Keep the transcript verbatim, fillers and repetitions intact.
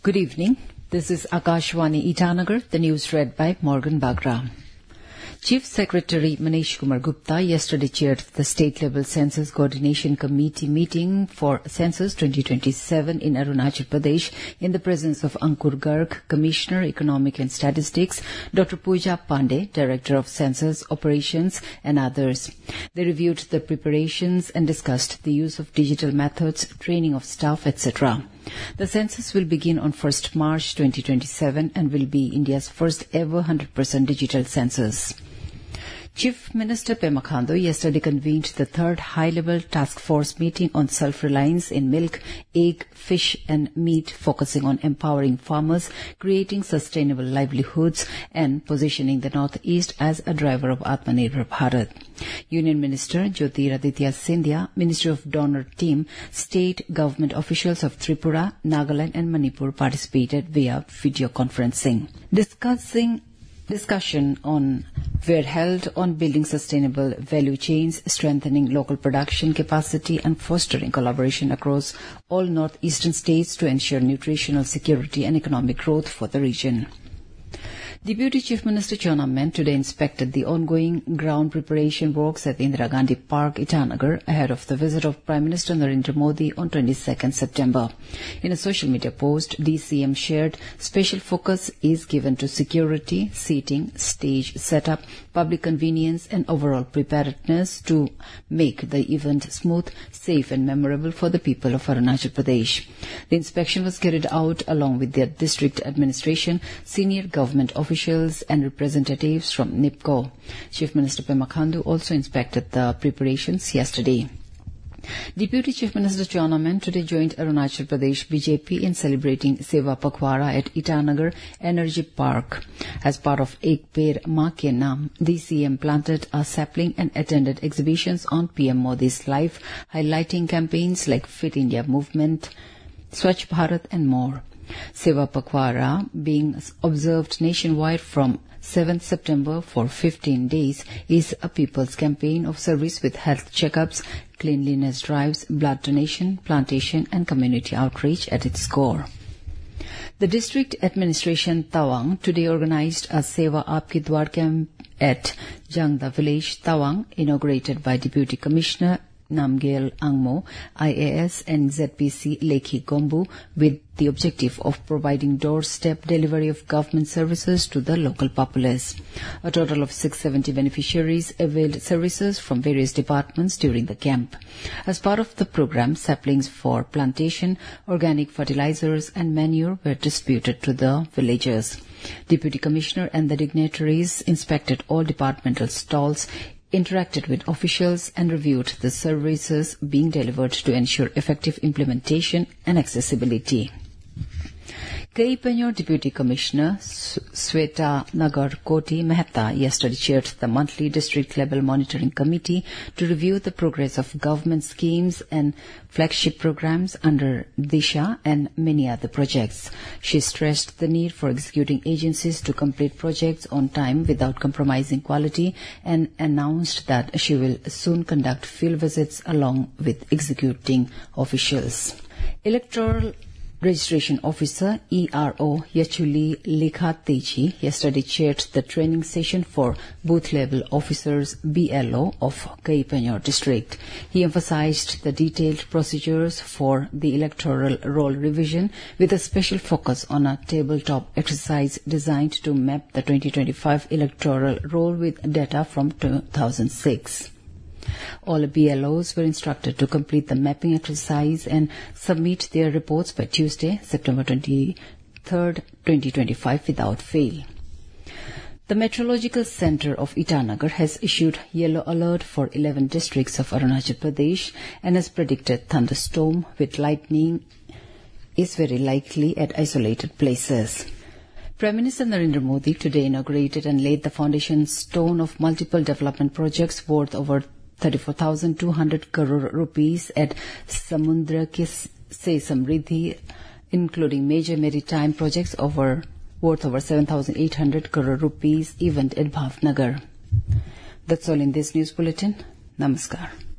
Good evening. This is Akashwani Itanagar, the news read by Morgan Bagra. Chief Secretary Manish Kumar Gupta yesterday chaired the state-level Census Coordination Committee meeting for Census twenty twenty-seven in Arunachal Pradesh in the presence of Ankur Garg, Commissioner, Economic and Statistics, Doctor Pooja Pandey, Director of Census Operations, and others. They reviewed the preparations and discussed the use of digital methods, training of staff, et cetera. The census will begin on first March twenty twenty-seven and will be India's first ever one hundred percent digital census. Chief Minister Pema Khandu yesterday convened the third high-level task force meeting on self-reliance in milk, egg, fish and meat, focusing on empowering farmers, creating sustainable livelihoods and positioning the Northeast as a driver of Atmanirbhar Bharat. Union Minister Jyotiraditya Scindia, Minister of Donor Team, state government officials of Tripura, Nagaland and Manipur participated via video conferencing. Discussing Discussion on were held on building sustainable value chains, strengthening local production capacity and fostering collaboration across all northeastern states to ensure nutritional security and economic growth for the region. Deputy Chief Minister Chona Men today inspected the ongoing ground preparation works at Indira Gandhi Park, Itanagar, ahead of the visit of Prime Minister Narendra Modi on twenty-second September. In a social media post, D C M shared special focus is given to security, seating, stage setup, public convenience and overall preparedness to make the event smooth, safe and memorable for the people of Arunachal Pradesh. The inspection was carried out along with the district administration, senior government officials, officials and representatives from NIPCO. Chief Minister Pema Khandu also inspected the preparations yesterday. Deputy Chief Minister Chona Men today joined Arunachal Pradesh B J P in celebrating Seva Pakhwara at Itanagar Energy Park. As part of Ek Peड़ Maa Ke Naam, D C M planted a sapling and attended exhibitions on P M Modi's life, highlighting campaigns like Fit India Movement, Swachh Bharat and more. Seva Pakhwara, being observed nationwide from seventh September for fifteen days, is a people's campaign of service with health checkups, cleanliness drives, blood donation, plantation and community outreach at its core. The district administration Tawang today organized a Seva Aapke Dwar camp at Jangda village, Tawang, inaugurated by Deputy Commissioner Namgyal Angmo, I A S and Z P C Lekhi Gombu, with the objective of providing doorstep delivery of government services to the local populace. A total of six hundred seventy beneficiaries availed services from various departments during the camp. As part of the program, saplings for plantation, organic fertilizers and manure were distributed to the villagers. Deputy Commissioner and the dignitaries inspected all departmental stalls, interacted with officials and reviewed the services being delivered to ensure effective implementation and accessibility. Kaipanyor Deputy Commissioner Sweta Nagar Koti Mehta yesterday chaired the monthly district-level monitoring committee to review the progress of government schemes and flagship programs under Disha and many other projects. She stressed the need for executing agencies to complete projects on time without compromising quality and announced that she will soon conduct field visits along with executing officials. Electoral Registration Officer E R O Yachuli Lekhateji yesterday chaired the training session for booth-level officers B L O of Kaipanyor district. He emphasized the detailed procedures for the electoral roll revision with a special focus on a tabletop exercise designed to map the twenty twenty-five electoral roll with data from two thousand six. All B L Os were instructed to complete the mapping exercise and submit their reports by Tuesday, September twenty-third, twenty twenty-five without fail. The Meteorological Center of Itanagar has issued yellow alert for eleven districts of Arunachal Pradesh and has predicted thunderstorm with lightning is very likely at isolated places. Prime Minister Narendra Modi today inaugurated and laid the foundation stone of multiple development projects worth over thirty-four thousand two hundred crore rupees at Samudra Ki Se Samriddhi, including major maritime projects over worth over seven thousand eight hundred crore rupees event at Bhavnagar. That's all in this news bulletin. Namaskar.